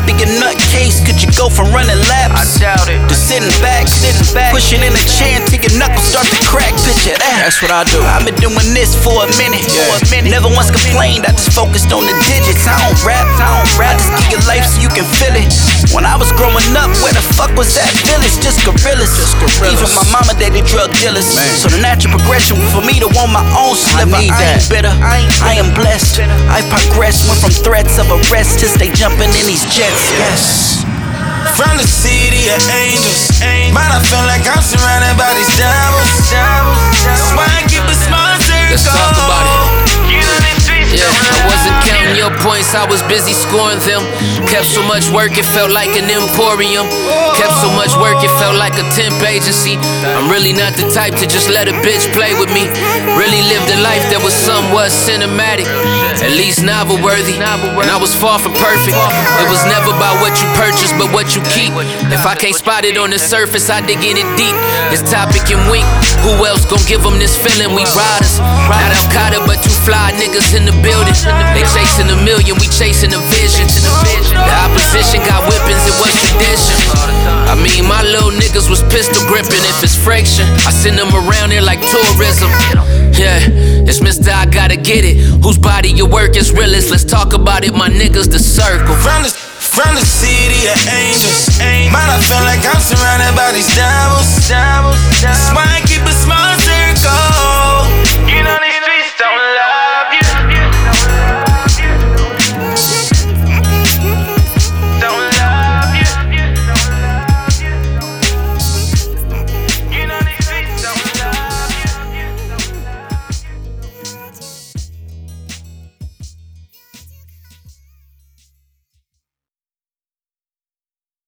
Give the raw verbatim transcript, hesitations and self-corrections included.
be a nutcase. Could you go from running laps I doubt it. to sitting back, sitting back, pushing in a chair until your knuckles start to crack? Picture that. That's what I do. I've been doing this for a minute. Yeah. For a minute. Never once complained. I just focused on the digits. I don't rap. I don't rap. I just give your life so you can feel it. When I was growing up, where the fuck was that village? Just gorillas. Just gorillas. Even my mama dated drug dealers. Man. So the natural progression for me to want my own sliver. I, I ain't bitter. I, ain't bitter. I am blessed. I progressed. Went from threats of arrest to stay jumping in these jets. Yes. From the city of angels, but I feel like I'm surrounded by these devils. That's why I keep a small circle. Let's talk about it. Yeah, I wasn't counting your points, I was busy scoring them. Kept so much work, it felt like an emporium. Kept so much work, it felt like a temp agency. I'm really not the type to just let a bitch play with me. Really lived a life that was somewhat cinematic, at least novel worthy. And I was far from perfect. It was never about what you purchase, but what you keep. If I can't spot it on the surface, I dig in it deep. It's Topic and Wink. Who else gon' give them this feeling? We riders, not Al-Qaeda, but two fly niggas in the building. They chasing a million, we chasing a vision. The opposition got whippings, it was tradition. I mean, my little niggas was pistol gripping. If it's friction, I send them around here like tourism. Yeah, it's Mister I gotta get it. Whose body your work is realest? Let's talk about it, my niggas, the circle. From the, from the city of angels, but I feel like I'm surrounded by these devils. That's why I keep a small